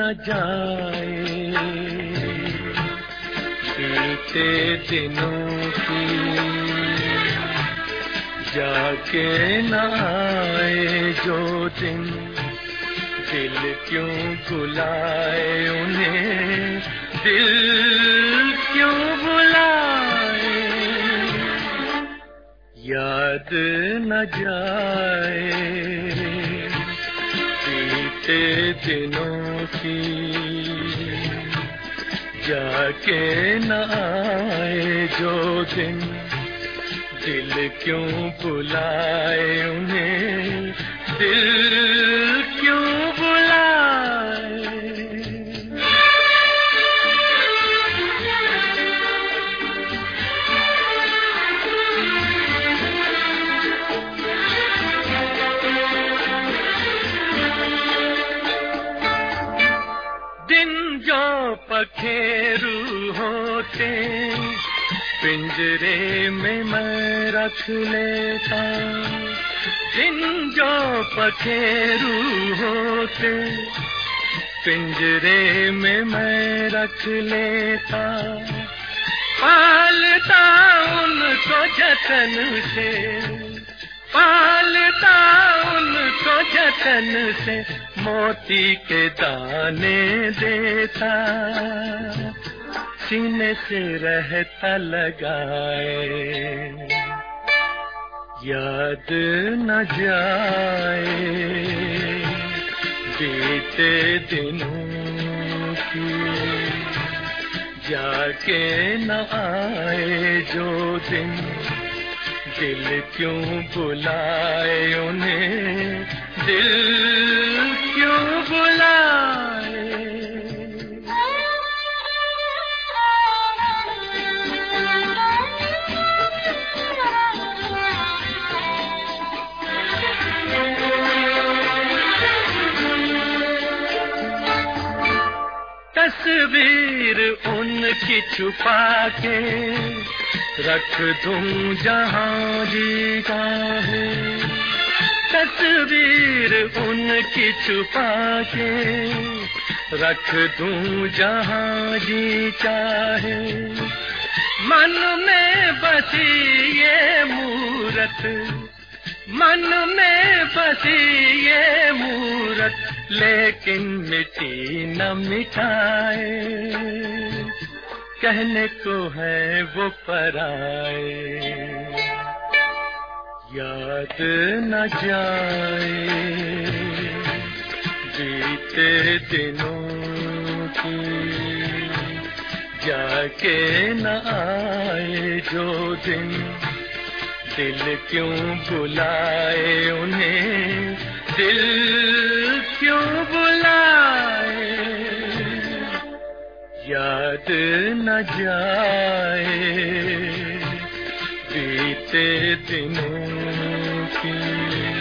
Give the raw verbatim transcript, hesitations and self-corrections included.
न जाए, बीते दिनों की जाके न आए जो दिन, दिल क्यों बुलाए उन्हें, दिल क्यों बुलाए, याद न जाए बीते दिनों की, जाके न आए जो दिन, दिल क्यों बुलाए उन्हें, दिल क्यों बुलाए। दिन जो पखेरू होते पिंजरे में मैं रख लेता, दिन जो पखेरू होते पिंजरे में मैं रख लेता, पालता उनको जतन से, पालता उनको जतन से, मोती के दाने देता, सीने से रहता लगाए, याद न जाए बीते दिनों की, जाके न आए जो दिन, दिल क्यों बुलाए उन्हें, दिल क्यों बुलाए। तस्वीर उनकी छुपा के रख दूं जहां जी चाहे, तस्वीर उनकी छुपा के रख दूं जहां जी चाहे, मन में बसी ये मूरत, मन में बसी ये मूरत, लेकिन मिटी न मिटाए, कहने को है वो पराए, याद न जाए बीते दिनों की, जाके न आए जो दिन, दिल क्यों बुलाए उन्हें, दिल क्यों बुलाए, याद न जाए बीते दिनों की।